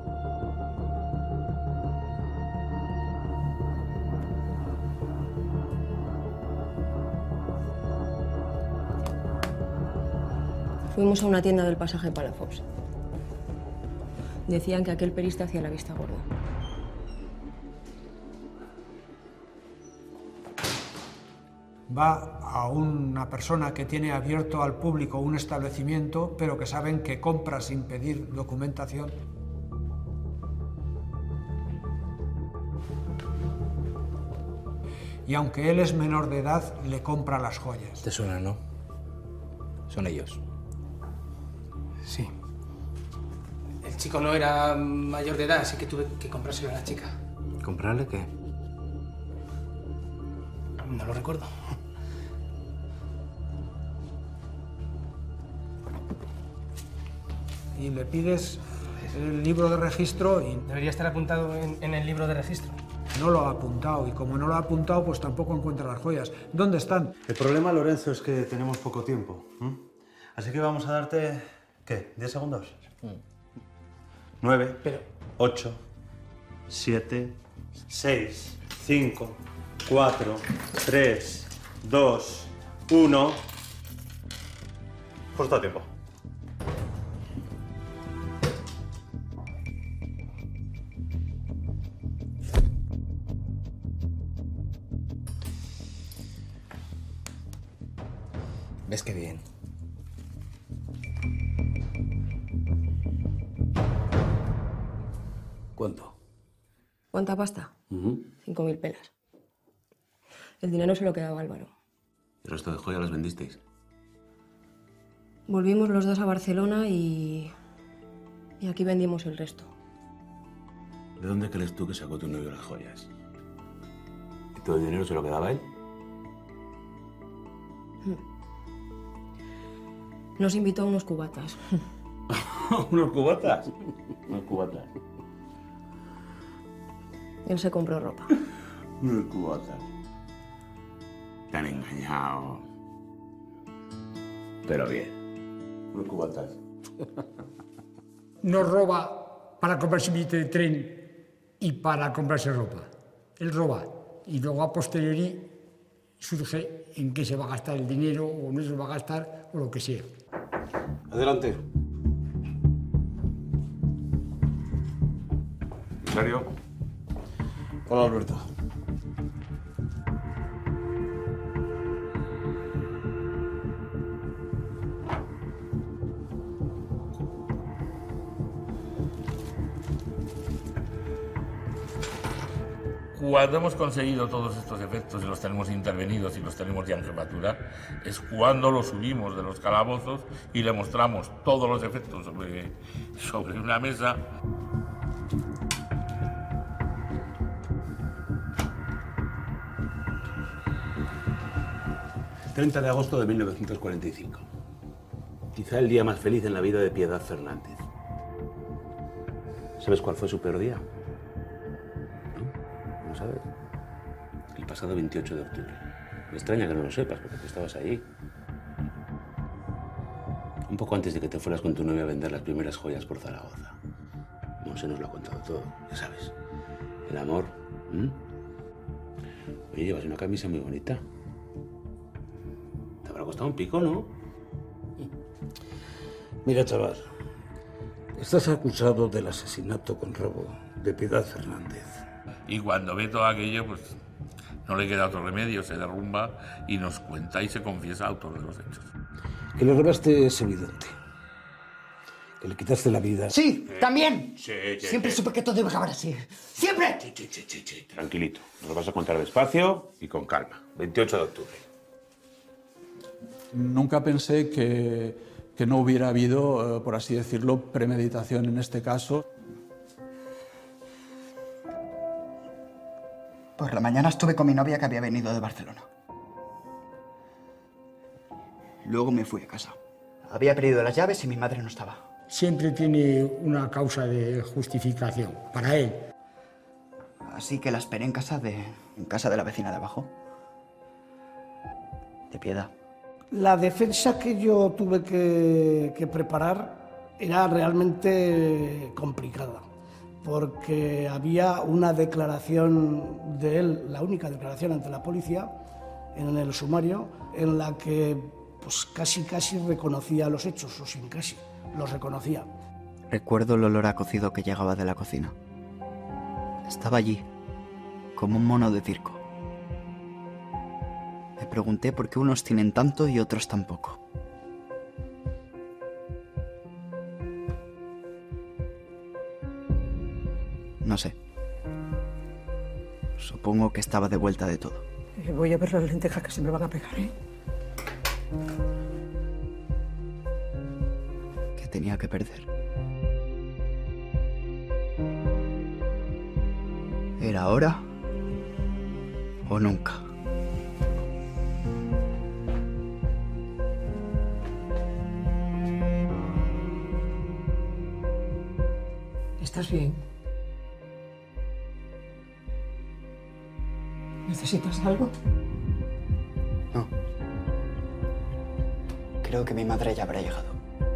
Fuimos a una tienda del pasaje Palafox. Decían que aquel perista hacía la vista gorda. Va a una persona que tiene abierto al público un establecimiento, pero que saben que compra sin pedir documentación. Y aunque él es menor de edad, le compra las joyas. Te suena, ¿no? Son ellos. Sí. El chico no era mayor de edad, así que tuve que comprárselo a la chica. ¿Comprarle qué? no lo recuerdo. Y le pides el libro de registro y... Debería estar apuntado en, en el libro de registro. No lo ha apuntado, y como no lo ha apuntado, pues tampoco encuentra las joyas. ¿Dónde están? El problema, Lorenzo, es que tenemos poco tiempo. ¿m? Así que vamos a darte, ¿qué? ¿diez segundos? nueve, ocho, siete, seis, cinco, cuatro, tres, dos, uno... Justo a tiempo. ¿Ves qué bien? ¿Cuánto? ¿Cuánta pasta? Ujú. Cinco mil pelas. El dinero se lo quedaba Álvaro. ¿El resto de joyas las vendisteis? Volvimos los dos a Barcelona y... y aquí vendimos el resto. ¿De dónde crees tú que sacó tu novio las joyas? ¿Y todo el dinero se lo quedaba él? Nos invitó a unos cubatas. ¿Unos cubatas? Unos cubatas. Él se compró ropa. Unos cubatas. Te han engañado. Pero bien. Unos cubatas. No roba para comprarse un billete de tren y para comprarse ropa. Él roba y luego a posteriori surge en qué se va a gastar el dinero o no se va a gastar o lo que sea. Adelante. ¿Rosario? Hola, Alberto. Cuando hemos conseguido todos estos efectos y los tenemos intervenidos y los tenemos ya en jefatura, es cuando los subimos de los calabozos y le mostramos todos los efectos sobre, sobre una mesa. treinta de agosto de mil novecientos cuarenta y cinco. Quizá el día más feliz en la vida de Piedad Fernández. ¿Sabes cuál fue su peor día? ¿No? ¿No sabes? El pasado veintiocho de octubre. Me extraña que no lo sepas, porque tú estabas ahí. Un poco antes de que te fueras con tu novia a vender las primeras joyas por Zaragoza. Monse nos lo ha contado todo, ya sabes. El amor. ¿m? Oye, llevas una camisa muy bonita. Te habrá costado un pico, ¿no? Mira, chaval, estás acusado del asesinato con robo de Piedad Fernández. Y cuando ve todo aquello, pues no le queda otro remedio, se derrumba y nos cuenta y se confiesa autor de los hechos. Que le robaste es evidente. Que le quitaste la vida. Sí, también. Sí, sí, Siempre sí. supe que todo iba a acabar así. ¡Siempre! Tranquilito, nos lo vas a contar despacio y con calma. veintiocho de octubre. Nunca pensé que, que no hubiera habido, eh, por así decirlo, premeditación en este caso. Por la mañana estuve con mi novia que había venido de Barcelona. Luego me fui a casa. Había perdido las llaves y mi madre no estaba. Siempre tiene una causa de justificación para él. Así que la esperé en casa de, en casa de la vecina de abajo. De Piedad. La defensa que yo tuve que, que preparar era realmente complicada, porque había una declaración de él, la única declaración ante la policía, en el sumario, en la que pues, casi casi reconocía los hechos, o sin casi, los reconocía. Recuerdo el olor a cocido que llegaba de la cocina. Estaba allí, como un mono de circo. Me pregunté por qué unos tienen tanto y otros tan poco. No sé. Supongo que estaba de vuelta de todo. Eh, voy a ver las lentejas que se me van a pegar, ¿eh? Que tenía que perder. ¿Era ahora o nunca? ¿Estás bien? ¿Necesitas algo? No. Creo que mi madre ya habrá llegado.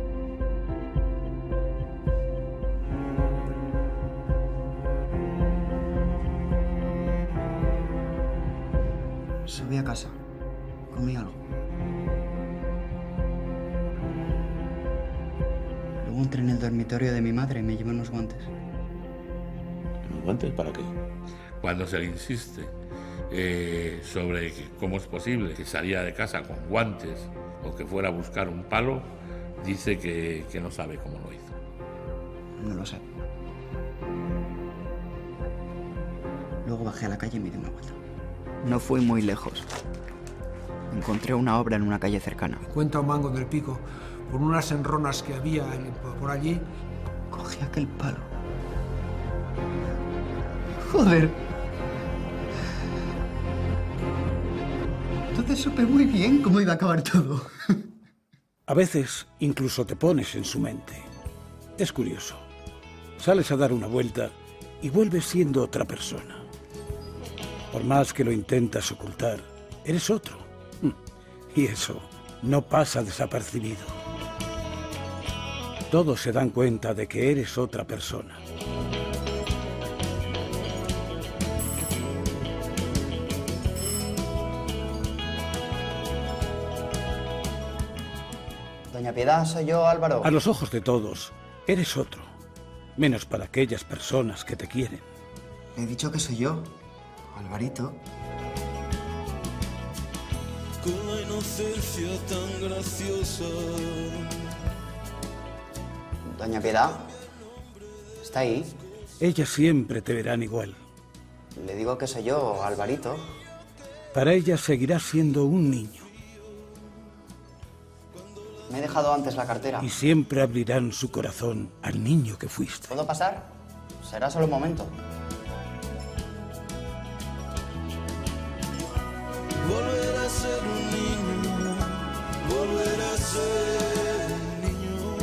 Subí a casa. Comí algo. Luego entré en el dormitorio de mi madre y me llevé unos guantes. ¿Unos guantes para qué? Cuando se le insiste eh, sobre que cómo es posible que saliera de casa con guantes o que fuera a buscar un palo, dice que, que no sabe cómo lo hizo. No lo sé. Luego bajé a la calle y me di una vuelta. No fui muy lejos. Encontré una obra en una calle cercana. Cuenta un mango del Pico, por unas enronas que había por allí. Cogí aquel palo. Joder. Entonces supe muy bien cómo iba a acabar todo. A veces incluso te pones en su mente. Es curioso. Sales a dar una vuelta y vuelves siendo otra persona. Por más que lo intentas ocultar, eres otro. Y eso no pasa desapercibido. Todos se dan cuenta de que eres otra persona. Doña Piedad, soy yo, Álvaro. A los ojos de todos, eres otro. Menos para aquellas personas que te quieren. He dicho que soy yo, Alvarito. Con la inocencia tan graciosa. Doña Piedad, ¿está ahí? Ellas siempre te verán igual. Le digo que soy yo, Alvarito. Para ellas seguirás siendo un niño. Me he dejado antes la cartera. Y siempre abrirán su corazón al niño que fuiste. ¿Puedo pasar? Será solo un momento. Volver a ser un niño, volver a ser un niño.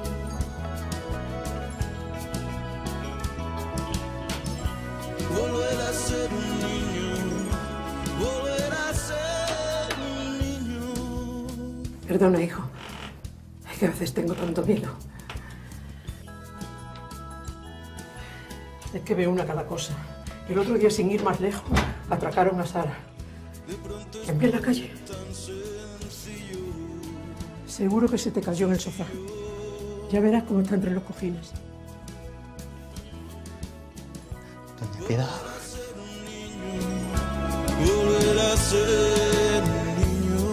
Volver a ser un niño, volver a ser un niño. Perdona, hijo. Es que a veces tengo tanto miedo. Es que veo una cada cosa. El otro día, sin ir más lejos, atracaron a Sara. En la calle. Seguro que se te cayó en el sofá. Ya verás cómo está entre los cojines. Doña Piedad. Volver a ser un niño.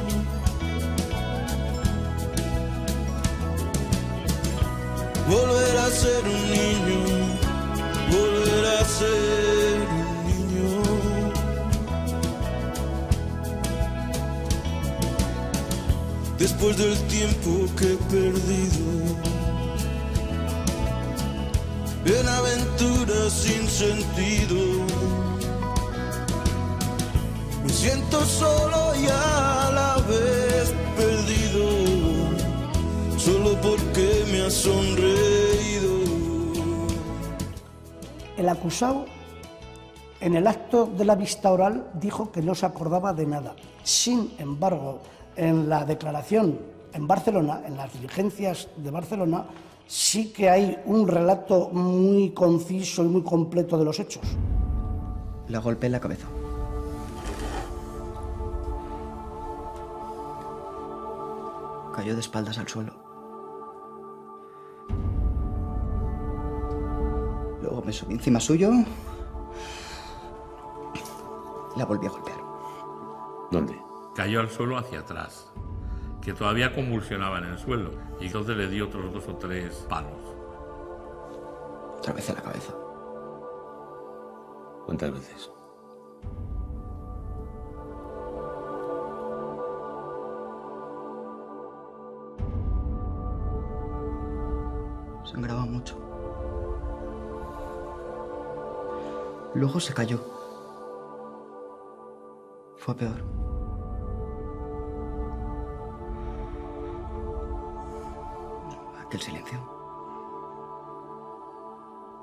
Volver a ser un niño. Volver a ser un niño. Después del tiempo que he perdido en aventuras sin sentido, me siento solo y a la vez perdido, solo porque me has sonreído. El acusado, en el acto de la vista oral, dijo que no se acordaba de nada. Sin embargo, en la declaración en Barcelona, en las diligencias de Barcelona, sí que hay un relato muy conciso y muy completo de los hechos. La golpeé en la cabeza. Cayó de espaldas al suelo. Luego me subí encima suyo. La volví a golpear. ¿Dónde? Cayó al suelo hacia atrás, que todavía convulsionaba en el suelo, y entonces le di otros dos o tres palos. Otra vez en la cabeza. ¿Cuántas veces? Sangraba mucho. Luego se cayó. Fue peor. Aquel silencio.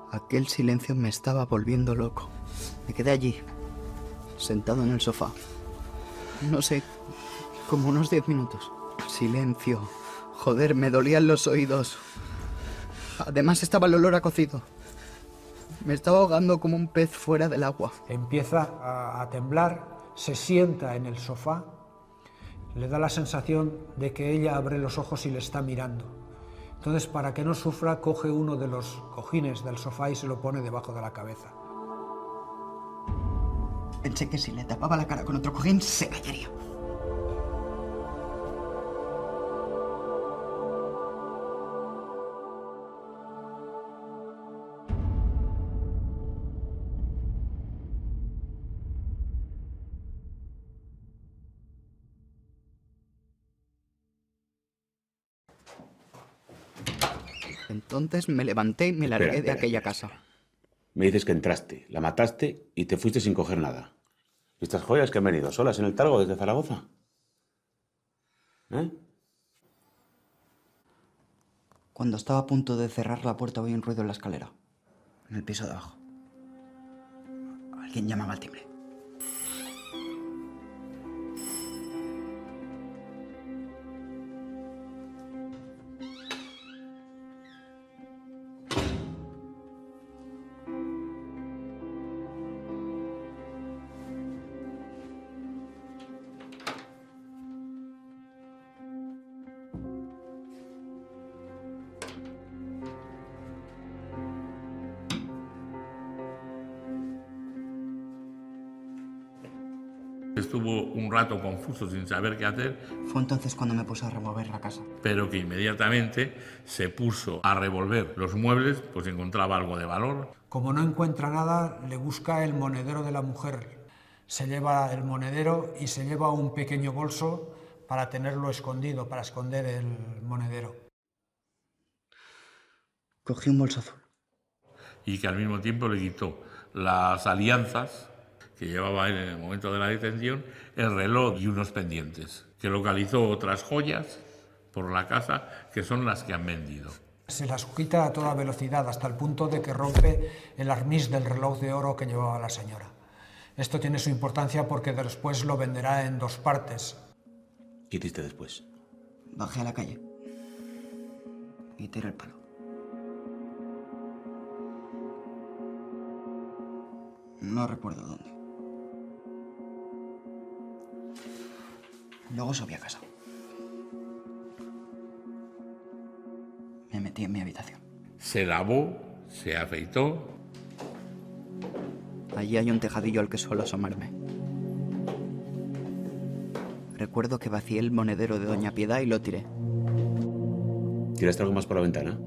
Aquel silencio me estaba volviendo loco. Me quedé allí, sentado en el sofá. No sé, como unos diez minutos. Silencio. Joder, me dolían los oídos. Además estaba el olor a cocido. Me estaba ahogando como un pez fuera del agua. Empieza a, a temblar, se sienta en el sofá, le da la sensación de que ella abre los ojos y le está mirando. Entonces, para que no sufra, coge uno de los cojines del sofá y se lo pone debajo de la cabeza. Pensé que si le tapaba la cara con otro cojín, se callaría. Entonces me levanté y me largué Espera, espera, de aquella espera, casa. espera. Me dices que entraste, la mataste y te fuiste sin coger nada. ¿Y estas joyas que han venido solas en el Talgo desde Zaragoza? ¿Eh? Cuando estaba a punto de cerrar la puerta oí un ruido en la escalera, en el piso de abajo. Alguien llamaba al timbre. Estuvo un rato confuso sin saber qué hacer. Fue entonces cuando me puse a revolver la casa. Pero que inmediatamente se puso a revolver los muebles, pues encontraba algo de valor. Como no encuentra nada, le busca el monedero de la mujer. Se lleva el monedero y se lleva un pequeño bolso para tenerlo escondido, para esconder el monedero. Cogí un bolso azul. Y que al mismo tiempo le quitó las alianzas que llevaba él en el momento de la detención, el reloj y unos pendientes, que localizó otras joyas por la casa que son las que han vendido. Se las quita a toda velocidad hasta el punto de que rompe el arnís del reloj de oro que llevaba la señora. Esto tiene su importancia porque después lo venderá en dos partes. ¿Qué hiciste después? Bajé a la calle y tiré el palo. No recuerdo dónde. Luego subí a casa. Me metí en mi habitación. Se lavó, se afeitó. Allí hay un tejadillo al que suelo asomarme. Recuerdo que vacié el monedero de Doña Piedad y lo tiré. ¿Tiraste algo más por la ventana?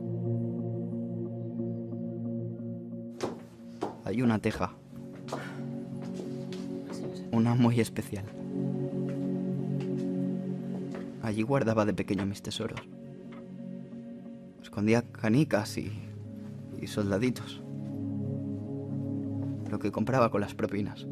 Hay una teja. Una muy especial. Allí guardaba de pequeño mis tesoros. Escondía canicas y, y soldaditos. Lo que compraba con las propinas.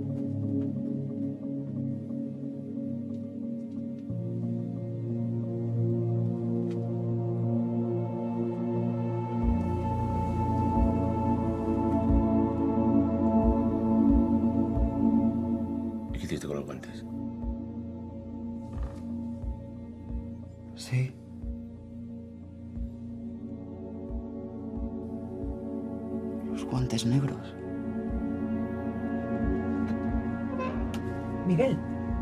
¿Y qué hiciste con los guantes? Sí. Los guantes negros. Miguel.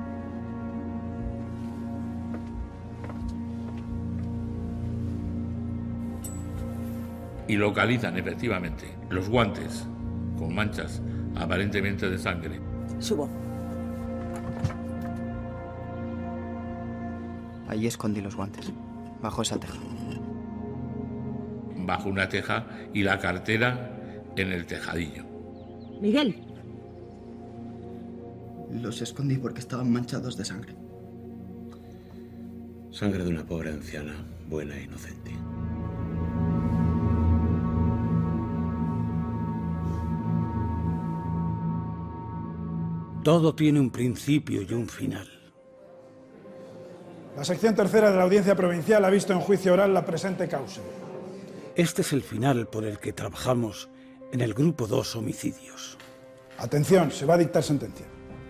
Y localizan efectivamente los guantes con manchas aparentemente de sangre. Subo. Allí escondí los guantes, bajo esa teja. Bajo una teja y la cartera en el tejadillo. Miguel. Los escondí porque estaban manchados de sangre. Sangre de una pobre anciana, buena e inocente. Todo tiene un principio y un final. La sección tercera de la Audiencia Provincial ha visto en juicio oral la presente causa. Este es el final por el que trabajamos en el grupo dos homicidios. Atención, se va a dictar sentencia.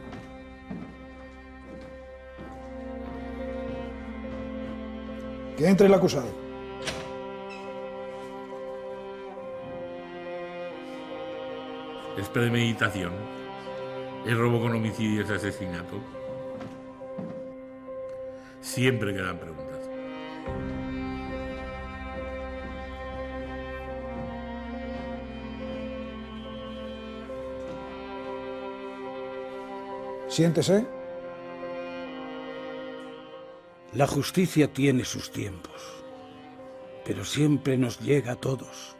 Que entre el acusado. Es premeditación. Es robo con homicidio, es asesinato. Siempre quedan preguntas. Siéntese. La justicia tiene sus tiempos, pero siempre nos llega a todos.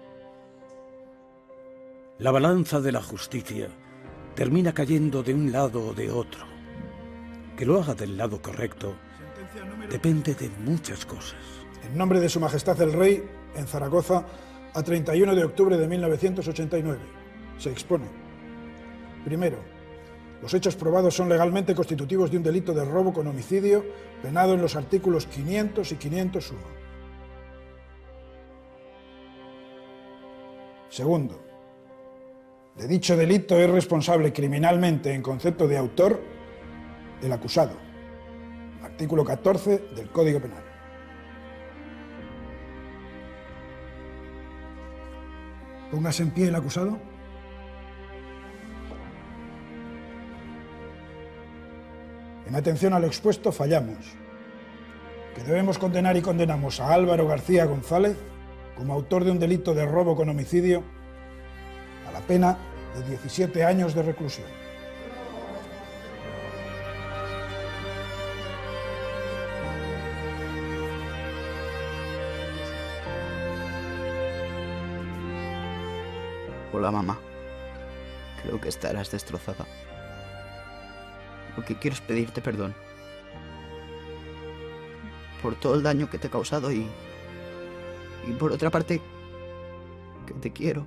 La balanza de la justicia termina cayendo de un lado o de otro. Que lo haga del lado correcto depende de muchas cosas. En nombre de Su Majestad el Rey, en Zaragoza, a treinta y uno de octubre de mil novecientos ochenta y nueve, se expone. Primero, los hechos probados son legalmente constitutivos de un delito de robo con homicidio, penado en los artículos quinientos y quinientos uno. Segundo, de dicho delito es responsable criminalmente en concepto de autor el acusado. Artículo catorce del Código Penal. Póngase en pie el acusado. En atención a lo expuesto, fallamos. Que debemos condenar y condenamos a Álvaro García González como autor de un delito de robo con homicidio a la pena de diecisiete años de reclusión. Hola, mamá. Creo que estarás destrozada. Lo que quiero es pedirte perdón por todo el daño que te he causado y, y por otra parte, que te quiero.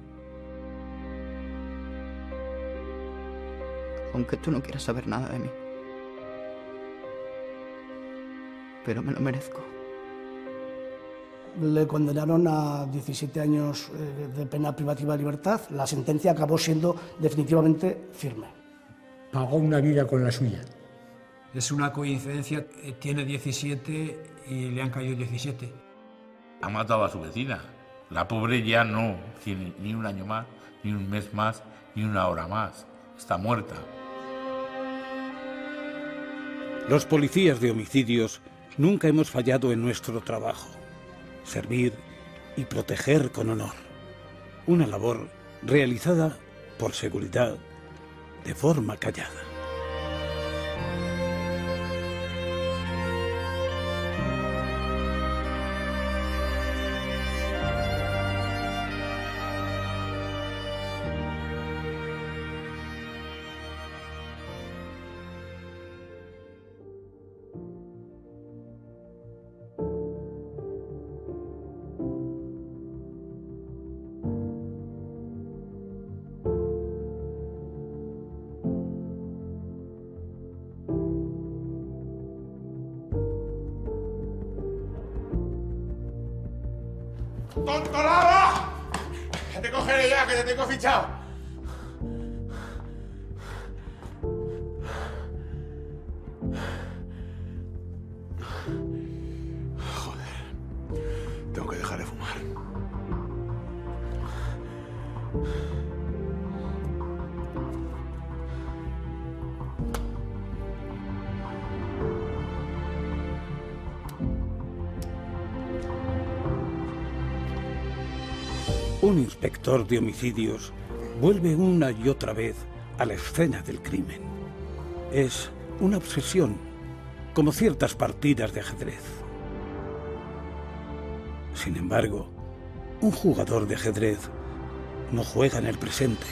Aunque tú no quieras saber nada de mí. Pero me lo merezco. Le condenaron a diecisiete años de pena privativa de libertad. La sentencia acabó siendo definitivamente firme. Pagó una vida con la suya. Es una coincidencia, tiene diecisiete y le han caído diecisiete. Ha matado a su vecina. La pobre ya no tiene ni un año más, ni un mes más, ni una hora más. Está muerta. Los policías de homicidios nunca hemos fallado en nuestro trabajo. Servir y proteger con honor. Una labor realizada por seguridad, de forma callada. ¡Tontolaba! Que te cogeré ya, que te tengo fichado. Joder, tengo que dejar de fumar. Un inspector de homicidios vuelve una y otra vez a la escena del crimen. Es una obsesión, como ciertas partidas de ajedrez. Sin embargo, un jugador de ajedrez no juega en el presente.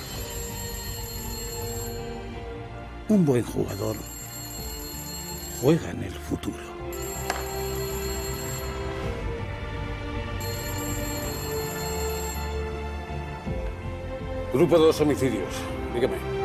Un buen jugador juega en el futuro. Grupo dos homicidios. Dígame.